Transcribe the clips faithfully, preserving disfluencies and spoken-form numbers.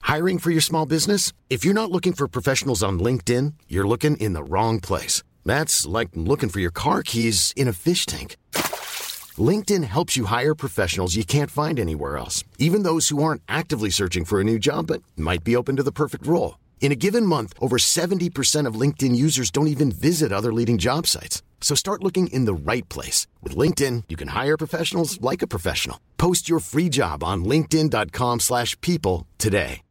Hiring for your small business? If you're not looking for professionals on LinkedIn, you're looking in the wrong place. That's like looking for your car keys in a fish tank. LinkedIn helps you hire professionals you can't find anywhere else, even those who aren't actively searching for a new job but might be open to the perfect role. In a given month, over seventy percent of LinkedIn users don't even visit other leading job sites. So start looking in the right place. With LinkedIn, you can hire professionals like a professional. Post your free job on linkedin.com slash people today.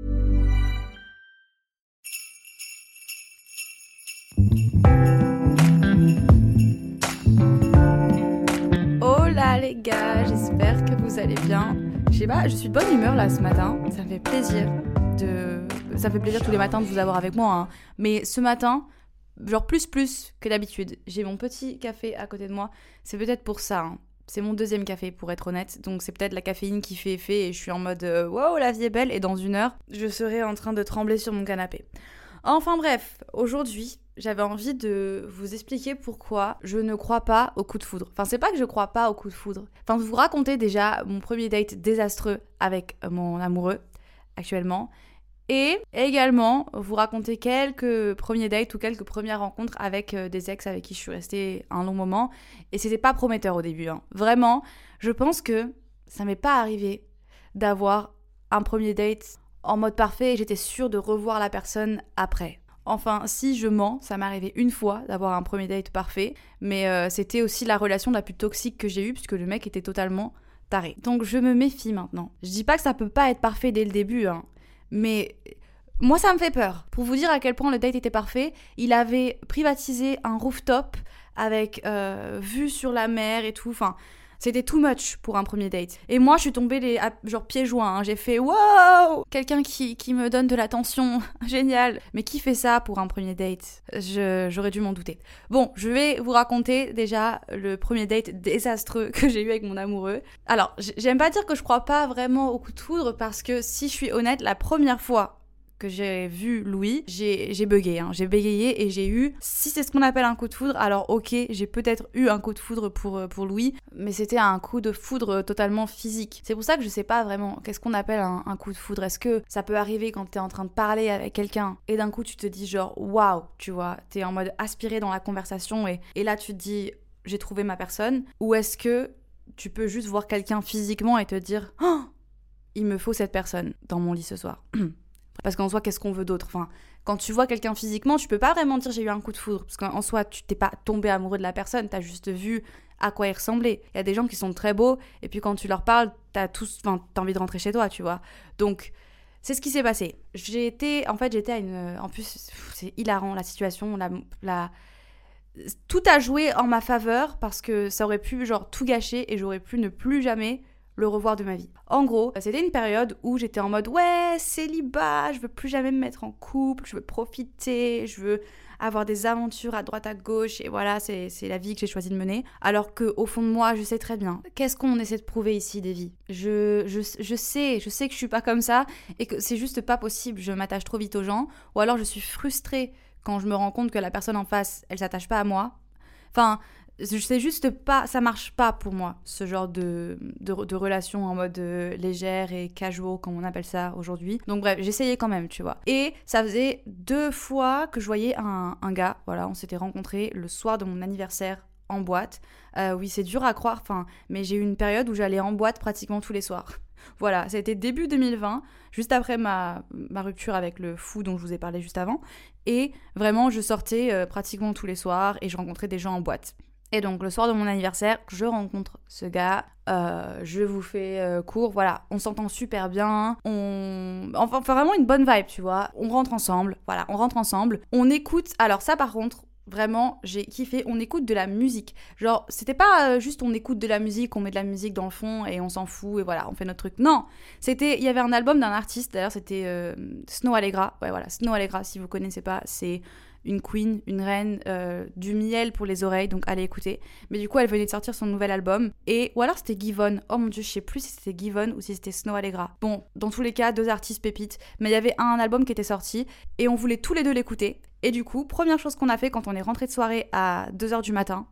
Hola les gars, j'espère que vous allez bien. Je sais pas, je suis de bonne humeur là ce matin, ça me fait plaisir de... Ça me fait plaisir tous les matins de vous avoir avec moi, hein. Mais ce matin, genre plus plus que d'habitude, j'ai mon petit café à côté de moi, c'est peut-être pour ça, hein. C'est mon deuxième café pour être honnête, donc c'est peut-être la caféine qui fait effet et je suis en mode euh, wow, la vie est belle, et dans une heure, je serai en train de trembler sur mon canapé. Enfin bref, aujourd'hui, j'avais envie de vous expliquer pourquoi je ne crois pas au coup de foudre. Enfin, c'est pas que je crois pas au coup de foudre. Enfin, vous raconter déjà mon premier date désastreux avec mon amoureux actuellement. Et également, vous raconter quelques premiers dates ou quelques premières rencontres avec des ex avec qui je suis restée un long moment. Et c'était pas prometteur au début, hein. Vraiment, je pense que ça m'est pas arrivé d'avoir un premier date en mode parfait et j'étais sûre de revoir la personne après. Enfin, si je mens, ça m'est arrivé une fois d'avoir un premier date parfait, mais euh, c'était aussi la relation la plus toxique que j'ai eue puisque le mec était totalement taré. Donc je me méfie maintenant. Je dis pas que ça peut pas être parfait dès le début, hein, mais moi ça me fait peur. Pour vous dire à quel point le date était parfait, il avait privatisé un rooftop avec euh, vue sur la mer et tout, enfin... C'était too much pour un premier date. Et moi, je suis tombée les, genre pieds joints. Hein. J'ai fait « Wow !» Quelqu'un qui, qui me donne de l'attention. Génial. Mais qui fait ça pour un premier date ? je, J'aurais dû m'en douter. Bon, je vais vous raconter déjà le premier date désastreux que j'ai eu avec mon amoureux. Alors, j'aime pas dire que je crois pas vraiment au coup de foudre parce que si je suis honnête, la première fois que j'ai vu Louis, j'ai, j'ai bugué, hein. J'ai bégayé et j'ai eu, si c'est ce qu'on appelle un coup de foudre, alors ok, j'ai peut-être eu un coup de foudre pour, pour Louis, mais c'était un coup de foudre totalement physique. C'est pour ça que je sais pas vraiment qu'est-ce qu'on appelle un, un coup de foudre. Est-ce que ça peut arriver quand t'es en train de parler avec quelqu'un et d'un coup tu te dis genre waouh, tu vois, t'es en mode aspiré dans la conversation et, et là tu te dis j'ai trouvé ma personne, ou est-ce que tu peux juste voir quelqu'un physiquement et te dire oh, il me faut cette personne dans mon lit ce soir. Parce qu'en soi, qu'est-ce qu'on veut d'autre ? Enfin, quand tu vois quelqu'un physiquement, tu peux pas vraiment dire j'ai eu un coup de foudre. Parce qu'en soi, tu t'es pas tombé amoureux de la personne, t'as juste vu à quoi il ressemblait. Il y a des gens qui sont très beaux, et puis quand tu leur parles, t'as tous, enfin, t'as envie de rentrer chez toi, tu vois. Donc, c'est ce qui s'est passé. J'ai été, en fait, j'étais à une... En plus, c'est hilarant, la situation, la... la... Tout a joué en ma faveur, parce que ça aurait pu, genre, tout gâcher, et j'aurais pu ne plus jamais... le revoir de ma vie. En gros, c'était une période où j'étais en mode ouais, célibat, je veux plus jamais me mettre en couple, je veux profiter, je veux avoir des aventures à droite à gauche, et voilà, c'est, c'est la vie que j'ai choisi de mener. Alors qu'au fond de moi, je sais très bien, qu'est-ce qu'on essaie de prouver ici, Davy ? je, je, je sais, je sais que je suis pas comme ça, et que c'est juste pas possible, je m'attache trop vite aux gens, ou alors je suis frustrée quand je me rends compte que la personne en face, elle s'attache pas à moi. Enfin... Je sais juste pas, ça marche pas pour moi, ce genre de, de, de relation en mode euh, légère et casual, comme on appelle ça aujourd'hui. Donc bref, j'essayais quand même, tu vois. Et ça faisait deux fois que je voyais un, un gars, voilà, on s'était rencontrés le soir de mon anniversaire en boîte. Euh, oui, c'est dur à croire, enfin, mais j'ai eu une période où j'allais en boîte pratiquement tous les soirs. Voilà, c'était début deux mille vingt, juste après ma, ma rupture avec le fou dont je vous ai parlé juste avant. Et vraiment, je sortais euh, pratiquement tous les soirs et je rencontrais des gens en boîte. Et donc, le soir de mon anniversaire, je rencontre ce gars, euh, je vous fais euh, court, voilà, on s'entend super bien, on... Enfin, vraiment une bonne vibe, tu vois, on rentre ensemble, voilà, on rentre ensemble, on écoute, alors ça par contre, vraiment, j'ai kiffé, on écoute de la musique, genre, c'était pas euh, juste on écoute de la musique, on met de la musique dans le fond et on s'en fout et voilà, on fait notre truc, non, c'était, il y avait un album d'un artiste, d'ailleurs c'était euh, Snow Allegra, ouais voilà, Snow Allegra, si vous connaissez pas, c'est... une queen, une reine, euh, du miel pour les oreilles, donc allez écouter. Mais du coup, elle venait de sortir son nouvel album. Et, ou alors c'était Givon. Oh mon dieu, je sais plus si c'était Givon ou si c'était Snow Allegra. Bon, dans tous les cas, deux artistes pépites. Mais il y avait un album qui était sorti et on voulait tous les deux l'écouter. Et du coup, première chose qu'on a fait quand on est rentré de soirée à deux heures du matin,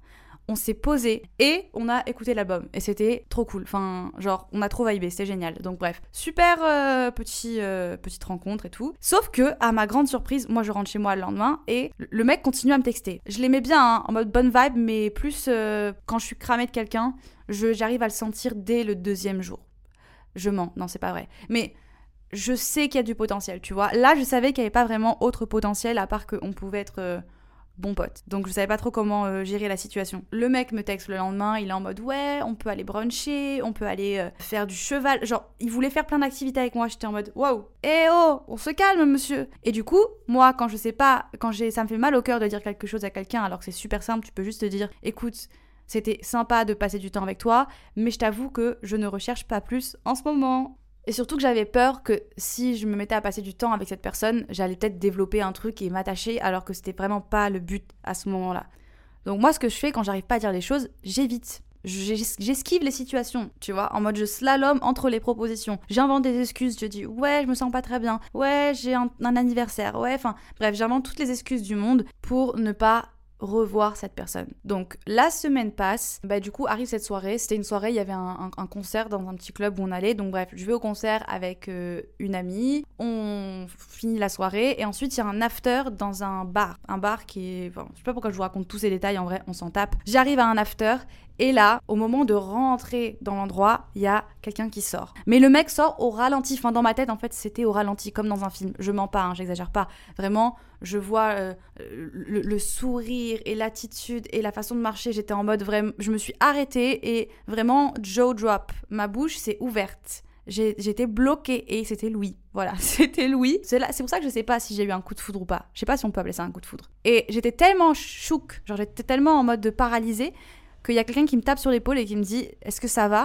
on s'est posé et on a écouté l'album. Et c'était trop cool. Enfin, genre, on a trop vibé, c'était génial. Donc bref, super euh, petit, euh, petite rencontre et tout. Sauf que, à ma grande surprise, moi je rentre chez moi le lendemain et le mec continue à me texter. Je l'aimais bien, hein, en mode bonne vibe, mais plus euh, quand je suis cramée de quelqu'un, je, j'arrive à le sentir dès le deuxième jour. Je mens, non c'est pas vrai. Mais je sais qu'il y a du potentiel, tu vois. Là, je savais qu'il n'y avait pas vraiment autre potentiel à part qu'on pouvait être... Euh, bon pote. Donc je savais pas trop comment euh, gérer la situation. Le mec me texte le lendemain, il est en mode ouais, on peut aller bruncher, on peut aller euh, faire du cheval. Genre, il voulait faire plein d'activités avec moi. J'étais en mode waouh, eh oh, on se calme monsieur. Et du coup, moi quand je sais pas, quand j'ai, ça me fait mal au cœur de dire quelque chose à quelqu'un alors que c'est super simple, tu peux juste te dire écoute, c'était sympa de passer du temps avec toi, mais je t'avoue que je ne recherche pas plus en ce moment. Et surtout que j'avais peur que si je me mettais à passer du temps avec cette personne, j'allais peut-être développer un truc et m'attacher alors que c'était vraiment pas le but à ce moment-là. Donc moi, ce que je fais quand j'arrive pas à dire les choses, j'évite. J'esquive les situations, tu vois, en mode je slalom entre les propositions. J'invente des excuses, je dis ouais, je me sens pas très bien, ouais, j'ai un, un anniversaire, ouais, enfin bref, j'invente toutes les excuses du monde pour ne pas revoir cette personne. Donc la semaine passe, bah du coup arrive cette soirée, c'était une soirée, il y avait un, un, un concert dans un petit club où on allait, donc bref, je vais au concert avec euh, une amie, on finit la soirée et ensuite il y a un after dans un bar, un bar qui est, enfin, je sais pas pourquoi je vous raconte tous ces détails, en vrai on s'en tape. J'arrive à un after et là, au moment de rentrer dans l'endroit, il y a quelqu'un qui sort. Mais le mec sort au ralenti. Enfin, dans ma tête, en fait, c'était au ralenti, comme dans un film. Je mens pas, hein, j'exagère pas. Vraiment, je vois euh, le, le sourire et l'attitude et la façon de marcher. J'étais en mode vraiment... Je me suis arrêtée et vraiment, jaw drop. Ma bouche s'est ouverte. J'ai, j'étais bloquée et c'était Louis. Voilà, c'était Louis. C'est, là, c'est pour ça que je sais pas si j'ai eu un coup de foudre ou pas. Je sais pas si on peut appeler ça un coup de foudre. Et j'étais tellement chouk, genre j'étais tellement en mode de paralysée, qu'il y a quelqu'un qui me tape sur l'épaule et qui me dit « Est-ce que ça va ?»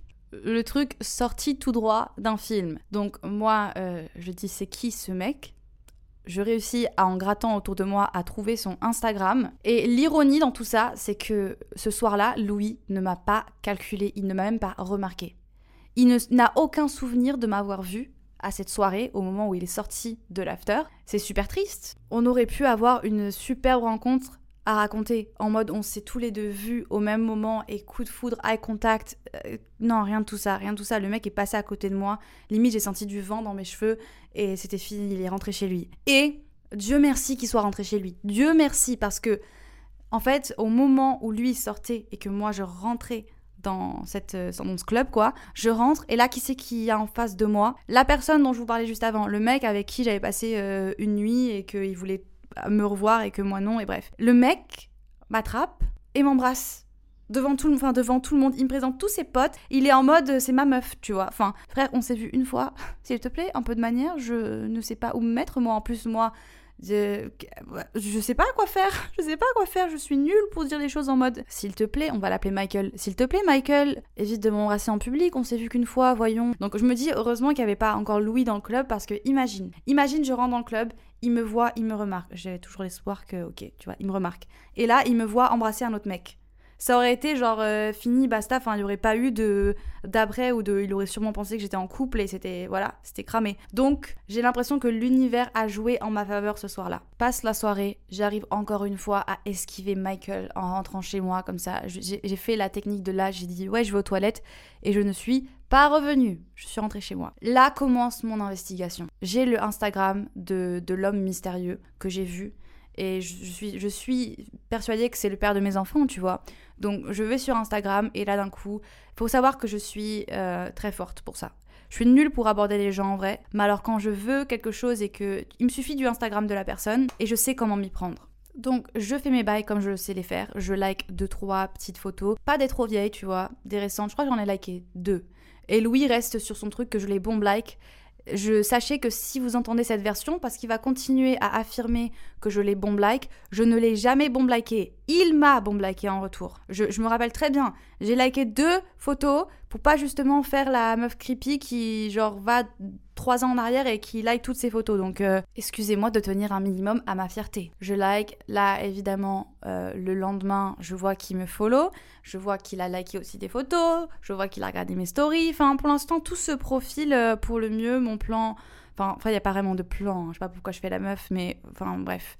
Le truc sorti tout droit d'un film. Donc moi, euh, je dis « C'est qui ce mec ?» Je réussis, à, en grattant autour de moi, à trouver son Instagram. Et l'ironie dans tout ça, c'est que ce soir-là, Louis ne m'a pas calculé, il ne m'a même pas remarqué. Il ne, n'a aucun souvenir de m'avoir vu à cette soirée, au moment où il est sorti de l'after. C'est super triste. On aurait pu avoir une superbe rencontre à raconter, en mode on s'est tous les deux vus au même moment et coup de foudre, eye contact, euh, non rien de tout ça, rien de tout ça, le mec est passé à côté de moi, limite j'ai senti du vent dans mes cheveux et c'était fini, il est rentré chez lui. Et Dieu merci qu'il soit rentré chez lui, Dieu merci, parce que en fait au moment où lui sortait et que moi je rentrais dans, cette, dans ce club quoi, je rentre et là qui c'est qui y a en face de moi? La personne dont je vous parlais juste avant, le mec avec qui j'avais passé euh, une nuit et qu'il voulait me revoir et que moi non, et bref. Le mec m'attrape et m'embrasse devant tout, enfin, devant tout le monde. Il me présente tous ses potes. Il est en mode, c'est ma meuf, tu vois. Enfin, frère, on s'est vu une fois. S'il te plaît, un peu de manière. Je ne sais pas où me mettre. Moi, en plus, moi, je, je sais pas quoi faire. Je sais pas quoi faire. Je suis nulle pour dire les choses en mode, s'il te plaît, on va l'appeler Michael. S'il te plaît, Michael, évite de m'embrasser en public. On s'est vu qu'une fois, voyons. Donc, je me dis, heureusement qu'il n'y avait pas encore Louis dans le club parce que, imagine, imagine, je rentre dans le club. Il me voit, il me remarque. J'ai toujours l'espoir que, ok, tu vois, il me remarque. Et là, il me voit embrasser un autre mec. Ça aurait été genre euh, fini, basta. Enfin, il n'y aurait pas eu de d'après ou de. Il aurait sûrement pensé que j'étais en couple et c'était voilà, c'était cramé. Donc, j'ai l'impression que l'univers a joué en ma faveur ce soir-là. Passe la soirée, j'arrive encore une fois à esquiver Michael en rentrant chez moi comme ça. J'ai, j'ai fait la technique de là. J'ai dit ouais, je vais aux toilettes et je ne suis pas revenue. Je suis rentrée chez moi. Là commence mon investigation. J'ai le Instagram de de l'homme mystérieux que j'ai vu. Et je suis, je suis persuadée que c'est le père de mes enfants, tu vois. Donc, je vais sur Instagram et là, d'un coup, il faut savoir que je suis euh, très forte pour ça. Je suis nulle pour aborder les gens en vrai. Mais alors, quand je veux quelque chose et que... Il me suffit du Instagram de la personne et je sais comment m'y prendre. Donc, je fais mes bails comme je sais les faire. Je like deux, trois petites photos. Pas des trop vieilles, tu vois. Des récentes. Je crois que j'en ai liké deux. Et Louis reste sur son truc que je les bombe like. Je, sachez que si vous entendez cette version, parce qu'il va continuer à affirmer que je l'ai bomb like, je ne l'ai jamais bomb liké. Il m'a bomb liké en retour. Je, je me rappelle très bien. J'ai liké deux photos pour pas justement faire la meuf creepy qui genre va trois ans en arrière et qui like toutes ses photos. Donc euh, excusez-moi de tenir un minimum à ma fierté. Je like. Là évidemment euh, le lendemain je vois qu'il me follow. Je vois qu'il a liké aussi des photos. Je vois qu'il a regardé mes stories. Enfin pour l'instant tout se profile euh, pour le mieux. Mon plan... Enfin il n'y a pas vraiment de plan. Hein. Je sais pas pourquoi je fais la meuf mais enfin bref.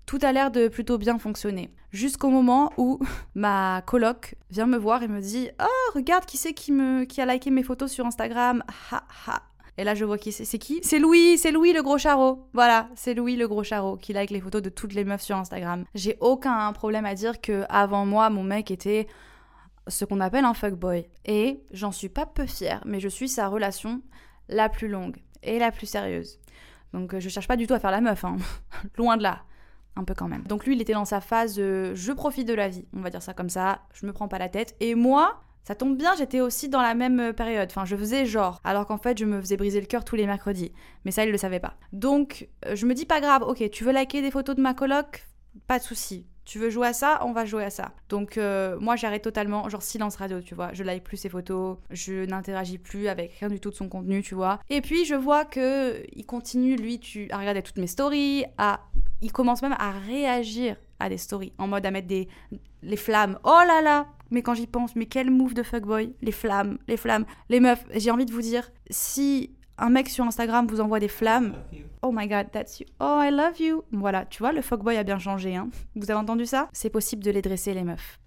Tout a l'air de plutôt bien fonctionner. Jusqu'au moment où ma coloc vient me voir et me dit « Oh, regarde qui c'est qui, me... qui a liké mes photos sur Instagram. Ha ha !» Et là, je vois qui c'est. C'est qui ? C'est Louis, c'est Louis le gros charreau. Voilà, c'est Louis le gros charreau qui like les photos de toutes les meufs sur Instagram. J'ai aucun problème à dire que avant moi, mon mec était ce qu'on appelle un fuckboy. Et j'en suis pas peu fière, mais je suis sa relation la plus longue et la plus sérieuse. Donc je cherche pas du tout à faire la meuf, hein. Loin de là. Un peu quand même. Donc lui, il était dans sa phase euh, je profite de la vie, on va dire ça comme ça, je me prends pas la tête. Et moi, ça tombe bien, j'étais aussi dans la même période. Enfin, je faisais genre, alors qu'en fait, je me faisais briser le cœur tous les mercredis. Mais ça, il le savait pas. Donc, euh, je me dis pas grave, ok, tu veux liker des photos de ma coloc ? Pas de souci. Tu veux jouer à ça ? On va jouer à ça. Donc, euh, moi, j'arrête totalement, genre silence radio, tu vois. Je like plus ses photos, je n'interagis plus avec rien du tout de son contenu, tu vois. Et puis, je vois que il continue, lui, tu, à regarder toutes mes stories, à... il commence même à réagir à des stories, en mode à mettre des... les flammes. Oh là là ! Mais quand j'y pense, mais quel move de fuckboy. Les flammes, les flammes. Les meufs, j'ai envie de vous dire, si un mec sur Instagram vous envoie des flammes... Oh my god, that's you. Oh, I love you. Voilà, tu vois, le fuckboy a bien changé, hein. Vous avez entendu ça ? C'est possible de les dresser, les meufs.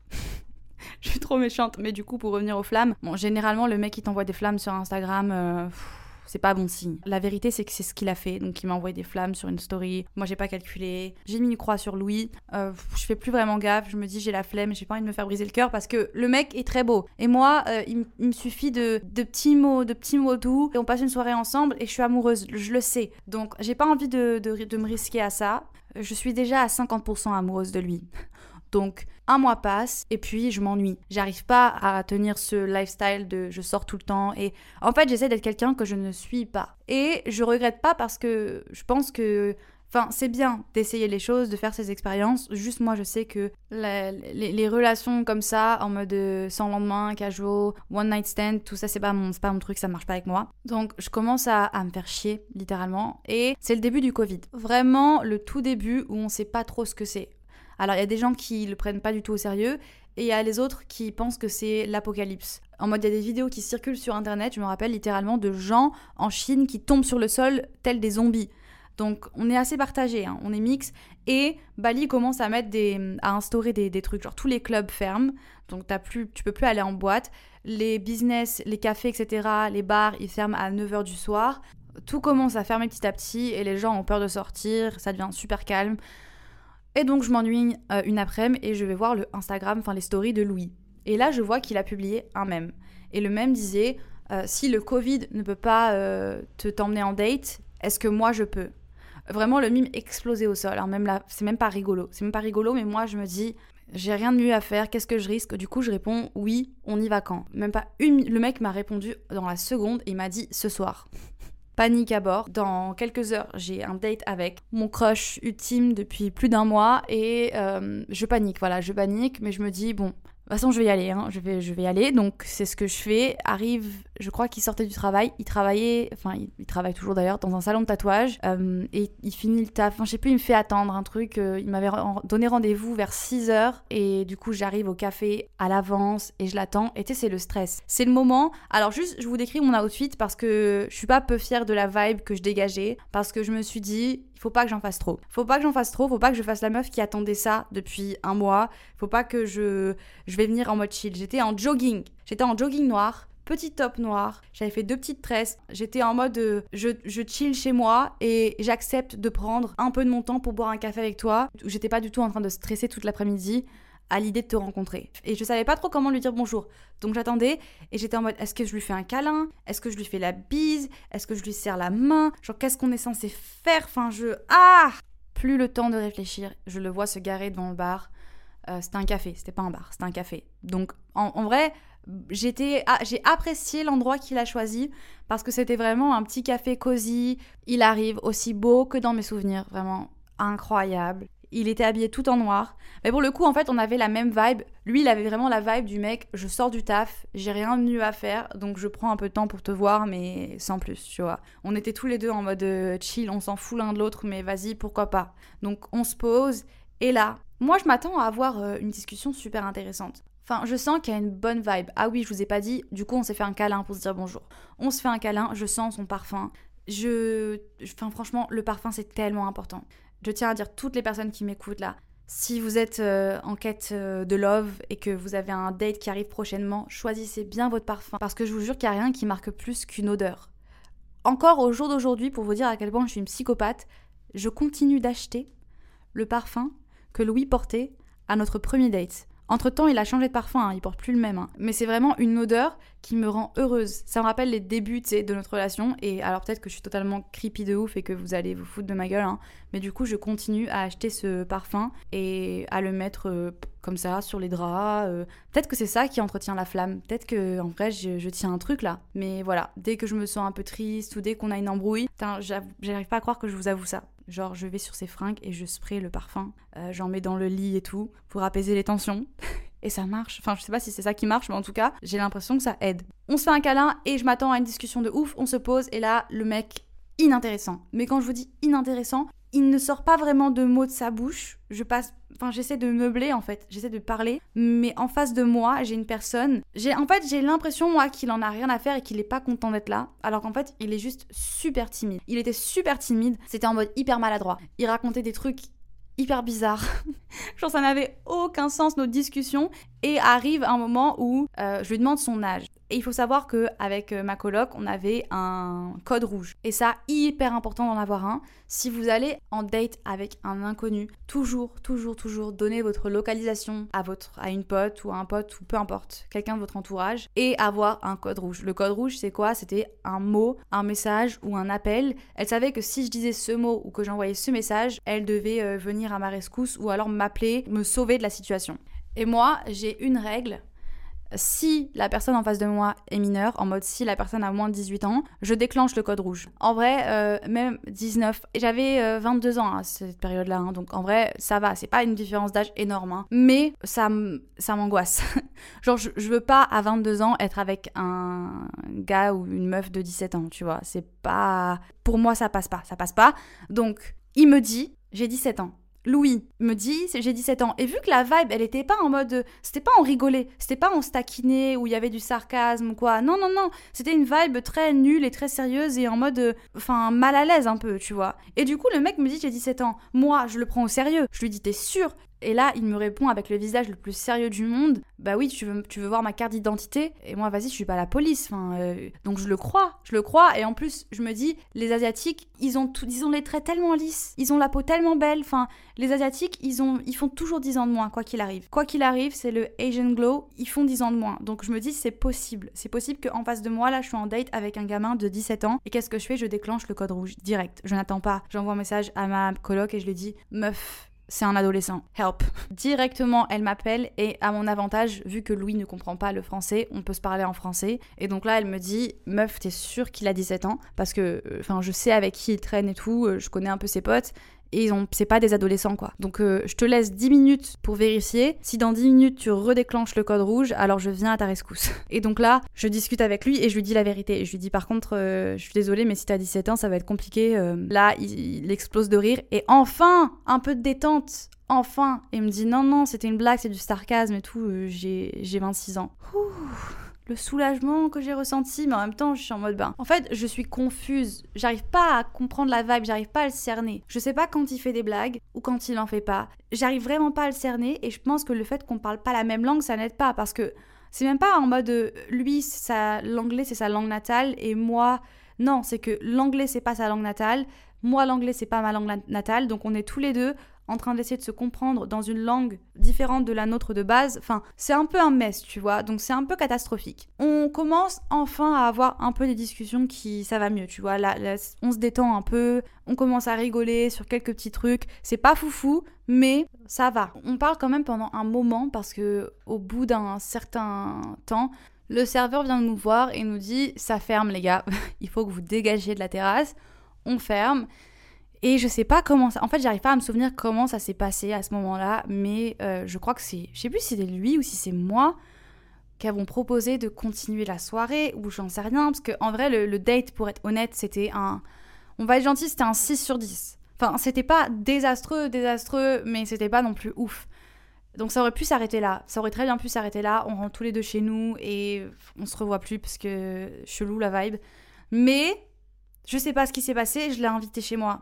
Je suis trop méchante, mais du coup, pour revenir aux flammes, bon, généralement, le mec qui t'envoie des flammes sur Instagram... Euh, pff, c'est pas bon signe. La vérité, c'est que c'est ce qu'il a fait. Donc, il m'a envoyé des flammes sur une story. Moi, j'ai pas calculé. J'ai mis une croix sur Louis. Euh, je fais plus vraiment gaffe. Je me dis, j'ai la flemme. J'ai pas envie de me faire briser le cœur parce que le mec est très beau. Et moi, euh, il, il me suffit de, de petits mots, de petits mots doux. Et on passe une soirée ensemble et je suis amoureuse. Je le sais. Donc, j'ai pas envie de, de, de me risquer à ça. Je suis déjà à cinquante pour cent amoureuse de lui. Donc, un mois passe et puis je m'ennuie. J'arrive pas à tenir ce lifestyle de je sors tout le temps. Et en fait, j'essaie d'être quelqu'un que je ne suis pas. Et je regrette pas parce que je pense que... Enfin, c'est bien d'essayer les choses, de faire ces expériences. Juste moi, je sais que la, les, les relations comme ça, en mode euh, sans lendemain, casual, one night stand, tout ça, c'est pas mon, c'est pas mon truc, ça marche pas avec moi. Donc, je commence à, à me faire chier, littéralement. Et c'est le début du Covid. Vraiment, le tout début où on sait pas trop ce que c'est. Alors, il y a des gens qui le prennent pas du tout au sérieux et il y a les autres qui pensent que c'est l'apocalypse. En mode, il y a des vidéos qui circulent sur Internet, je me rappelle littéralement de gens en Chine qui tombent sur le sol tels des zombies. Donc, on est assez partagés, hein, on est mix. Et Bali commence à mettre des, à instaurer des, des trucs, genre tous les clubs ferment, donc t'as plus, tu peux plus aller en boîte. Les business, les cafés, et cetera, les bars, ils ferment à neuf heures du soir. Tout commence à fermer petit à petit et les gens ont peur de sortir, ça devient super calme. Et donc je m'ennuie euh, une après-midi et je vais voir le Instagram, enfin les stories de Louis. Et là je vois qu'il a publié un mème. Et le mème disait euh, si le Covid ne peut pas euh, te t'emmener en date, est-ce que moi je peux ? Vraiment le mime explosé au sol. Hein, même là, c'est même pas rigolo. C'est même pas rigolo, mais moi je me dis j'ai rien de mieux à faire, qu'est-ce que je risque ? Du coup je réponds oui, on y va quand ? Même pas une. Le mec m'a répondu dans la seconde et il m'a dit ce soir. Panique à bord. Dans quelques heures, j'ai un date avec mon crush ultime depuis plus d'un mois et euh, je panique, voilà, je panique, mais je me dis, bon, de toute façon, je vais y aller, hein, je vais, je vais y aller, donc c'est ce que je fais. Arrive, je crois qu'il sortait du travail, il travaillait, enfin, il, il travaille toujours d'ailleurs, dans un salon de tatouage, euh, et il finit le taf, enfin, je sais plus, il me fait attendre un truc, euh, il m'avait donné rendez-vous vers six heures, et du coup, j'arrive au café à l'avance, et je l'attends, et tu sais, c'est le stress. C'est le moment, alors juste, je vous décris mon outfit, parce que je suis pas peu fière de la vibe que je dégageais, parce que je me suis dit... Il faut pas que j'en fasse trop. Faut pas que j'en fasse trop, faut pas que je fasse la meuf qui attendait ça depuis un mois. Faut pas que je, je vais venir en mode chill. J'étais en jogging. J'étais en jogging noir, petit top noir. J'avais fait deux petites tresses. J'étais en mode euh, je, je chill chez moi et j'accepte de prendre un peu de mon temps pour boire un café avec toi. J'étais pas du tout en train de stresser toute l'après-midi à l'idée de te rencontrer. Et je savais pas trop comment lui dire bonjour. Donc j'attendais et j'étais en mode est-ce que je lui fais un câlin ? Est-ce que je lui fais la bise ? Est-ce que je lui serre la main ? Genre qu'est-ce qu'on est censé faire ? Enfin je... Ah ! Plus le temps de réfléchir, je le vois se garer devant le bar. Euh, c'était un café, c'était pas un bar, c'était un café. Donc en, en vrai, j'étais, ah, j'ai apprécié l'endroit qu'il a choisi parce que c'était vraiment un petit café cosy. Il arrive aussi beau que dans mes souvenirs, vraiment incroyable. Il était habillé tout en noir. Mais pour le coup, en fait, on avait la même vibe. Lui, il avait vraiment la vibe du mec, je sors du taf, j'ai rien de mieux à faire, donc je prends un peu de temps pour te voir, mais sans plus, tu vois. On était tous les deux en mode euh, chill, on s'en fout l'un de l'autre, mais vas-y, pourquoi pas. Donc on se pose, et là, moi, je m'attends à avoir euh, une discussion super intéressante. Enfin, je sens qu'il y a une bonne vibe. Ah oui, je vous ai pas dit, du coup, on s'est fait un câlin pour se dire bonjour. On se fait un câlin, je sens son parfum. Je... Enfin, franchement, le parfum, c'est tellement important. je tiens à dire toutes les personnes qui m'écoutent là, si vous êtes euh, en quête euh, de love et que vous avez un date qui arrive prochainement, choisissez bien votre parfum. Parce que je vous jure qu'il n'y a rien qui marque plus qu'une odeur. Encore au jour d'aujourd'hui, pour vous dire à quel point je suis une psychopathe, je continue d'acheter le parfum que Louis portait à notre premier date. Entre-temps, il a changé de parfum, hein, il porte plus le même. Hein. Mais c'est vraiment une odeur qui me rend heureuse. Ça me rappelle les débuts, tu sais, de notre relation. Et alors peut-être que je suis totalement creepy de ouf et que vous allez vous foutre de ma gueule. Hein. Mais du coup, je continue à acheter ce parfum et à le mettre euh, comme ça sur les draps. Euh. Peut-être que c'est ça qui entretient la flamme. Peut-être que en vrai, je, je tiens un truc là. Mais voilà, dès que je me sens un peu triste ou dès qu'on a une embrouille, putain, j'arrive pas à croire que je vous avoue ça. Genre, je vais sur ses fringues et je spray le parfum. Euh, j'en mets dans le lit et tout pour apaiser les tensions. Et ça marche. Enfin, je sais pas si c'est ça qui marche, mais en tout cas, j'ai l'impression que ça aide. On se fait un câlin et je m'attends à une discussion de ouf. On se pose et là, le mec, inintéressant. Mais quand je vous dis inintéressant, il ne sort pas vraiment de mots de sa bouche. Je passe... Enfin, j'essaie de meubler, en fait. J'essaie de parler. Mais en face de moi, j'ai une personne... J'ai... En fait, j'ai l'impression, moi, qu'il en a rien à faire et qu'il est pas content d'être là. Alors qu'en fait, il est juste super timide. Il était super timide. C'était en mode hyper maladroit. Il racontait des trucs hyper bizarres. Genre, ça n'avait aucun sens, notre discussion. Et arrive un moment où euh, je lui demande son âge. Et il faut savoir qu'avec ma coloc, on avait un code rouge. Et ça, hyper important d'en avoir un. Si vous allez en date avec un inconnu, toujours, toujours, toujours donnez votre localisation à, votre, à une pote ou à un pote ou peu importe, quelqu'un de votre entourage, et avoir un code rouge. Le code rouge, c'est quoi ? C'était un mot, un message ou un appel. Elle savait que si je disais ce mot ou que j'envoyais ce message, elle devait euh, venir à ma rescousse ou alors m'appeler, me sauver de la situation. Et moi, j'ai une règle. Si la personne en face de moi est mineure, en mode si la personne a moins de dix-huit ans, je déclenche le code rouge. En vrai, euh, même dix-neuf, j'avais euh, vingt-deux ans à cette période-là, hein, donc en vrai, ça va, c'est pas une différence d'âge énorme, hein, mais ça, ça m'angoisse. Genre, je, je veux pas à vingt-deux ans être avec un gars ou une meuf de dix-sept ans, tu vois, c'est pas... Pour moi, ça passe pas, ça passe pas. Donc, il me dit, j'ai dix-sept ans. Louis me dit, j'ai dix-sept ans. Et vu que la vibe, elle était pas en mode... C'était pas en rigoler, c'était pas en se taquiner où il y avait du sarcasme ou quoi. Non, non, non. C'était une vibe très nulle et très sérieuse et en mode... Enfin, mal à l'aise un peu, tu vois. Et du coup, le mec me dit, j'ai dix-sept ans. Moi, je le prends au sérieux. Je lui dis, t'es sûr ? Et là, il me répond avec le visage le plus sérieux du monde. Bah oui, tu veux, tu veux voir ma carte d'identité ? Et moi, vas-y, je suis pas la police. Enfin, euh... Donc je le crois, je le crois. Et en plus, je me dis, les Asiatiques, ils ont, tout, ils ont les traits tellement lisses. Ils ont la peau tellement belle. Enfin, les Asiatiques, ils, ont, ils font toujours dix ans de moins, quoi qu'il arrive. Quoi qu'il arrive, c'est le Asian Glow, ils font dix ans de moins. Donc je me dis, c'est possible. C'est possible qu'en face de moi, là, je suis en date avec un gamin de dix-sept ans. Et qu'est-ce que je fais ? Je déclenche le code rouge, direct. Je n'attends pas. J'envoie un message à ma coloc et je lui dis, meuf, c'est un adolescent, help. Directement, elle m'appelle et à mon avantage, vu que Louis ne comprend pas le français, on peut se parler en français. Et donc là, elle me dit, meuf, t'es sûre qu'il a dix-sept ans ? Parce que, enfin, je sais avec qui il traîne et tout, je connais un peu ses potes. Et ils ont, c'est pas des adolescents, quoi. Donc, euh, je te laisse dix minutes pour vérifier. Si dans dix minutes, tu redéclenches le code rouge, alors je viens à ta rescousse. Et donc là, je discute avec lui et je lui dis la vérité. Et je lui dis, par contre, euh, je suis désolée, mais si t'as dix-sept ans, ça va être compliqué. Euh, là, il, il explose de rire. Et enfin, un peu de détente. Enfin. Et il me dit, non, non, c'était une blague, c'est du sarcasme et tout. Euh, j'ai, j'ai vingt-six ans. Ouh. Le soulagement que j'ai ressenti, mais en même temps, je suis en mode bain. En fait, je suis confuse. J'arrive pas à comprendre la vibe, j'arrive pas à le cerner. Je sais pas quand il fait des blagues ou quand il en fait pas. J'arrive vraiment pas à le cerner et je pense que le fait qu'on parle pas la même langue, ça n'aide pas parce que c'est même pas en mode euh, lui, ça, l'anglais c'est sa langue natale et moi, non, c'est que l'anglais c'est pas sa langue natale. Moi, l'anglais c'est pas ma langue natale, donc on est tous les deux en train d'essayer de se comprendre dans une langue différente de la nôtre de base. Enfin, c'est un peu un mess, tu vois, donc c'est un peu catastrophique. On commence enfin à avoir un peu des discussions qui, ça va mieux, tu vois, là, là, on se détend un peu, on commence à rigoler sur quelques petits trucs, c'est pas foufou, mais ça va. On parle quand même pendant un moment parce que au bout d'un certain temps, le serveur vient nous voir et nous dit « ça ferme les gars, il faut que vous dégagiez de la terrasse », on ferme. Et je sais pas comment ça... En fait, j'arrive pas à me souvenir comment ça s'est passé à ce moment-là, mais euh, je crois que c'est... Je sais plus si c'était lui ou si c'est moi qui avons proposé de continuer la soirée, ou j'en sais rien, parce qu'en vrai, le, le date, pour être honnête, c'était un... On va être gentil, c'était un six sur dix. Enfin, c'était pas désastreux, désastreux, mais c'était pas non plus ouf. Donc ça aurait pu s'arrêter là. Ça aurait très bien pu s'arrêter là. On rentre tous les deux chez nous et on se revoit plus parce que chelou la vibe. Mais... Je sais pas ce qui s'est passé, je l'ai invité chez moi.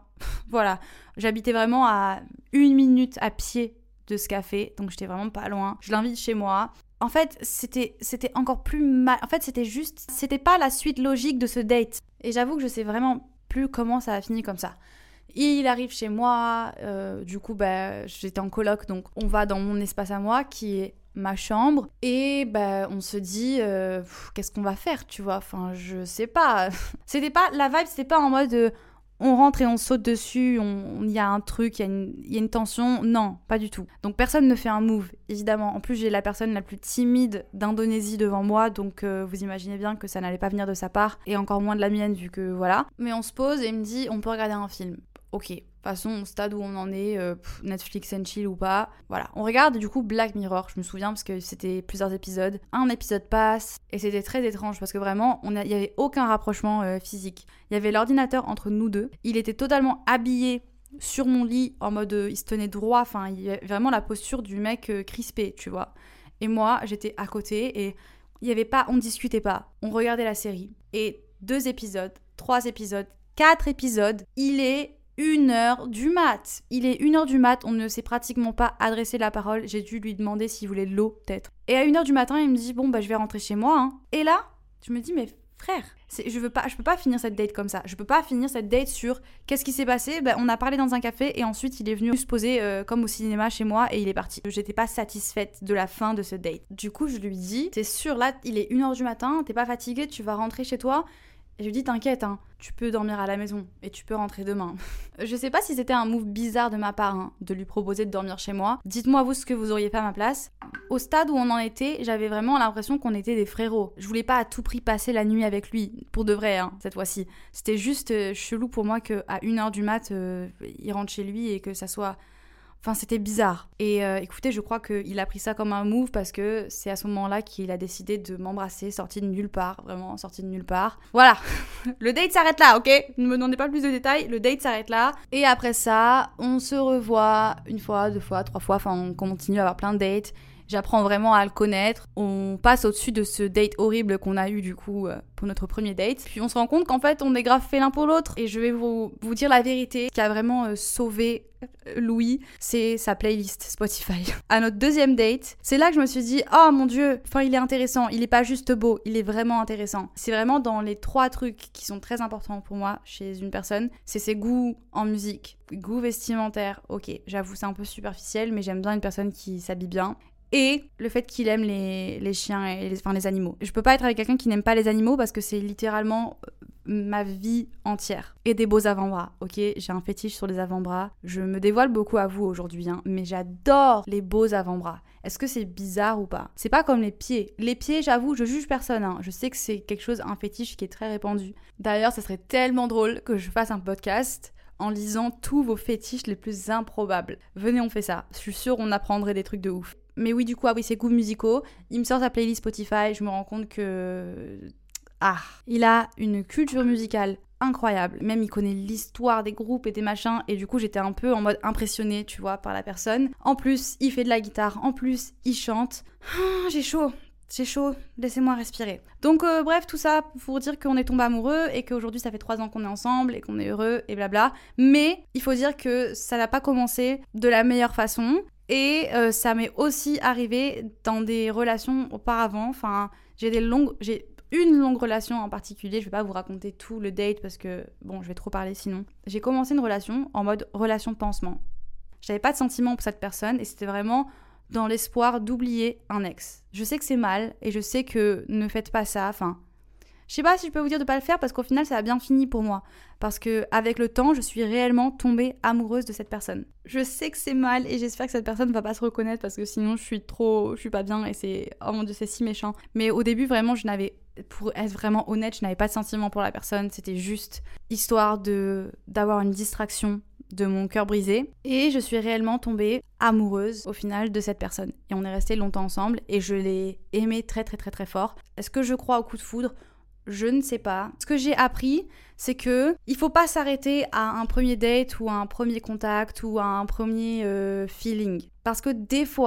voilà. J'habitais vraiment à une minute à pied de ce café, donc j'étais vraiment pas loin. Je l'invite chez moi. En fait, c'était, c'était encore plus mal. En fait, c'était juste... C'était pas la suite logique de ce date. Et j'avoue que je sais vraiment plus comment ça a fini comme ça. Il arrive chez moi, euh, du coup, bah, j'étais en coloc, donc on va dans mon espace à moi, qui est ma chambre, et bah, on se dit, euh, pff, qu'est-ce qu'on va faire, tu vois, enfin, je sais pas. C'était pas, la vibe, c'était pas en mode... Euh, on rentre et on saute dessus, il y a un truc, il y, y a une tension. Non, pas du tout. Donc personne ne fait un move, évidemment. En plus, j'ai la personne la plus timide d'Indonésie devant moi, donc euh, vous imaginez bien que ça n'allait pas venir de sa part, et encore moins de la mienne, vu que voilà. Mais on se pose et il me dit, on peut regarder un film. Ok, de toute façon, au stade où on en est, euh, pff, Netflix and chill ou pas, voilà. On regarde du coup Black Mirror, je me souviens, parce que c'était plusieurs épisodes. Un épisode passe, et c'était très étrange, parce que vraiment, il n'y avait aucun rapprochement euh, physique. Il y avait l'ordinateur entre nous deux, il était totalement habillé sur mon lit, en mode, euh, il se tenait droit, enfin, il y avait vraiment la posture du mec euh, crispé, tu vois. Et moi, j'étais à côté, et il y avait pas, on discutait pas, on regardait la série. Et deux épisodes, trois épisodes, quatre épisodes, il est... Une heure du mat. Il est une heure du mat, on ne s'est pratiquement pas adressé la parole. J'ai dû lui demander s'il voulait de l'eau, peut-être. Et à une heure du matin, il me dit, bon, bah, je vais rentrer chez moi. Hein. Et là, je me dis, mais frère, c'est, je veux pas, je peux pas finir cette date comme ça. Je peux pas finir cette date sur qu'est-ce qui s'est passé. Bah, on a parlé dans un café et ensuite, il est venu se poser euh, comme au cinéma chez moi et il est parti. J'étais pas satisfaite de la fin de ce date. Du coup, je lui dis, c'est sûr, là, il est une heure du matin, t'es pas fatigué, tu vas rentrer chez toi. Et je lui dis, t'inquiète, hein, tu peux dormir à la maison et tu peux rentrer demain. Je sais pas si c'était un move bizarre de ma part, hein, de lui proposer de dormir chez moi. Dites-moi vous ce que vous auriez fait à ma place. Au stade où on en était, j'avais vraiment l'impression qu'on était des frérots. Je voulais pas à tout prix passer la nuit avec lui, pour de vrai, hein, cette fois-ci. C'était juste euh, chelou pour moi qu'à une heure du mat, euh, il rentre chez lui et que ça soit... Enfin, c'était bizarre. Et euh, écoutez, je crois qu'il a pris ça comme un move parce que c'est à ce moment-là qu'il a décidé de m'embrasser, sorti de nulle part, vraiment sorti de nulle part. Voilà, le date s'arrête là, ok ? Ne me donnez pas plus de détails, le date s'arrête là. Et après ça, on se revoit une fois, deux fois, trois fois, enfin on continue à avoir plein de dates. J'apprends vraiment à le connaître. On passe au-dessus de ce date horrible qu'on a eu du coup euh, pour notre premier date. Puis on se rend compte qu'en fait on est grave fait l'un pour l'autre. Et je vais vous, vous dire la vérité, ce qui a vraiment euh, sauvé Louis, c'est sa playlist Spotify. À notre deuxième date, c'est là que je me suis dit, oh mon dieu, enfin il est intéressant, il est pas juste beau, il est vraiment intéressant. C'est vraiment dans les trois trucs qui sont très importants pour moi chez une personne, c'est ses goûts en musique, goûts vestimentaires, ok, j'avoue c'est un peu superficiel, mais j'aime bien une personne qui s'habille bien. Et le fait qu'il aime les, les chiens et les, enfin, les animaux. Je peux pas être avec quelqu'un qui n'aime pas les animaux parce que c'est littéralement ma vie entière. Et des beaux avant-bras, ok ? J'ai un fétiche sur les avant-bras. Je me dévoile beaucoup à vous aujourd'hui, hein, mais j'adore les beaux avant-bras. Est-ce que c'est bizarre ou pas ? C'est pas comme les pieds. Les pieds, j'avoue, je juge personne. Hein. Je sais que c'est quelque chose, un fétiche qui est très répandu. D'ailleurs, ça serait tellement drôle que je fasse un podcast en lisant tous vos fétiches les plus improbables. Venez, on fait ça. Je suis sûre on apprendrait des trucs de ouf. Mais oui, du coup, ah oui, ses goûts musicaux. Il me sort sa playlist Spotify, je me rends compte que... Ah, il a une culture musicale incroyable. Même, il connaît l'histoire des groupes et des machins. Et du coup, j'étais un peu en mode impressionnée, tu vois, par la personne. En plus, il fait de la guitare. En plus, il chante. Ah, j'ai chaud. J'ai chaud, laissez-moi respirer. Donc euh, bref, tout ça pour dire qu'on est tombé amoureux et qu'aujourd'hui ça fait trois ans qu'on est ensemble et qu'on est heureux et blabla. Mais il faut dire que ça n'a pas commencé de la meilleure façon. Et euh, ça m'est aussi arrivé dans des relations auparavant. Enfin, j'ai des longues, j'ai une longue relation en particulier. Je vais pas vous raconter tout le date parce que bon, je vais trop parler sinon. J'ai commencé une relation en mode relation pansement. J'avais pas de sentiments pour cette personne et c'était vraiment dans l'espoir d'oublier un ex. Je sais que c'est mal et je sais que ne faites pas ça. Enfin, je sais pas si je peux vous dire de pas le faire parce qu'au final ça a bien fini pour moi. Parce que avec le temps, je suis réellement tombée amoureuse de cette personne. Je sais que c'est mal et j'espère que cette personne va pas se reconnaître parce que sinon je suis trop, je suis pas bien et c'est, oh mon dieu, c'est si méchant. Mais au début vraiment, je n'avais, pour être vraiment honnête, je n'avais pas de sentiment pour la personne. C'était juste histoire de d'avoir une distraction de mon cœur brisé. Et je suis réellement tombée amoureuse au final de cette personne. Et on est resté longtemps ensemble et je l'ai aimée très très très très fort. Est-ce que je crois au coup de foudre ? Je ne sais pas. Ce que j'ai appris, c'est que il faut pas s'arrêter à un premier date ou à un premier contact ou à un premier euh, feeling. Parce que des fois,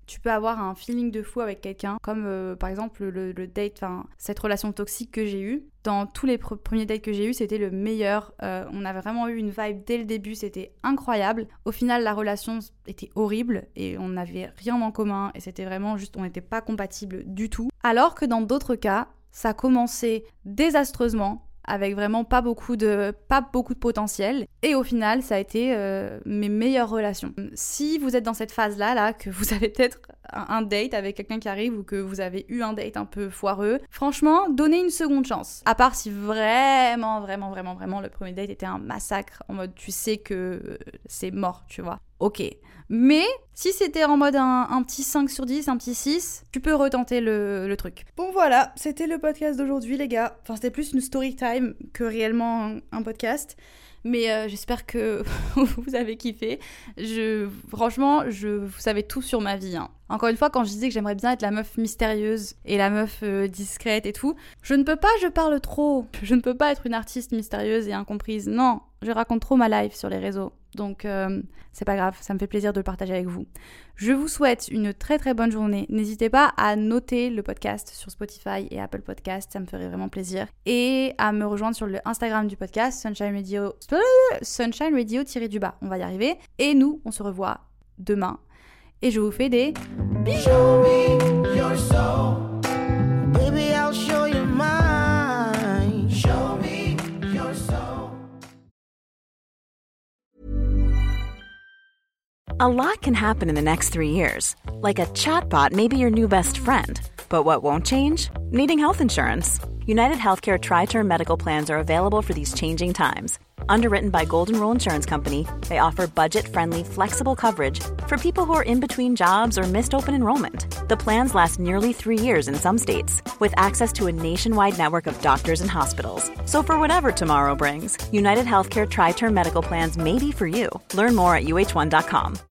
tu peux avoir un feeling de fou avec quelqu'un, comme euh, par exemple le, le date, enfin cette relation toxique que j'ai eue. Dans tous les pre- premiers dates que j'ai eus, c'était le meilleur. Euh, on avait vraiment eu une vibe dès le début, c'était incroyable. Au final, la relation était horrible et on n'avait rien en commun et c'était vraiment juste, on n'était pas compatibles du tout. Alors que dans d'autres cas, ça commençait désastreusement, avec vraiment pas beaucoup de, pas beaucoup de potentiel. Et au final, ça a été euh, mes meilleures relations. Si vous êtes dans cette phase-là, là, que vous avez peut-être un, un date avec quelqu'un qui arrive ou que vous avez eu un date un peu foireux, franchement, donnez une seconde chance. À part si vraiment, vraiment, vraiment, vraiment, le premier date était un massacre, en mode tu sais que c'est mort, tu vois. Ok. Mais si c'était en mode un, un petit cinq sur dix, un petit six, tu peux retenter le, le truc. Bon voilà, c'était le podcast d'aujourd'hui les gars. Enfin c'était plus une story time que réellement un, un podcast. Mais euh, j'espère que vous avez kiffé. Je, franchement, je, vous savez tout sur ma vie. Hein. Encore une fois, quand je disais que j'aimerais bien être la meuf mystérieuse et la meuf euh, discrète et tout, je ne peux pas, je parle trop. Je ne peux pas être une artiste mystérieuse et incomprise. Non, je raconte trop ma life sur les réseaux. Donc, euh, c'est pas grave, ça me fait plaisir de le partager avec vous. Je vous souhaite une très très bonne journée. N'hésitez pas à noter le podcast sur Spotify et Apple Podcast, ça me ferait vraiment plaisir. Et à me rejoindre sur le Instagram du podcast, Sunshine Radio, Sunshine Radio-du-bas. On va y arriver. Et nous, on se revoit demain. Et je vous fais des bisous. A lot can happen in the next three years. Like a chatbot may be your new best friend. But what won't change? Needing health insurance. United Healthcare Tri-Term Medical Plans are available for these changing times. Underwritten by Golden Rule Insurance Company, they offer budget-friendly, flexible coverage for people who are in between jobs or missed open enrollment. The plans last nearly three years in some states, with access to a nationwide network of doctors and hospitals. So for whatever tomorrow brings, United Healthcare Tri-Term Medical Plans may be for you. Learn more at U H one dot com.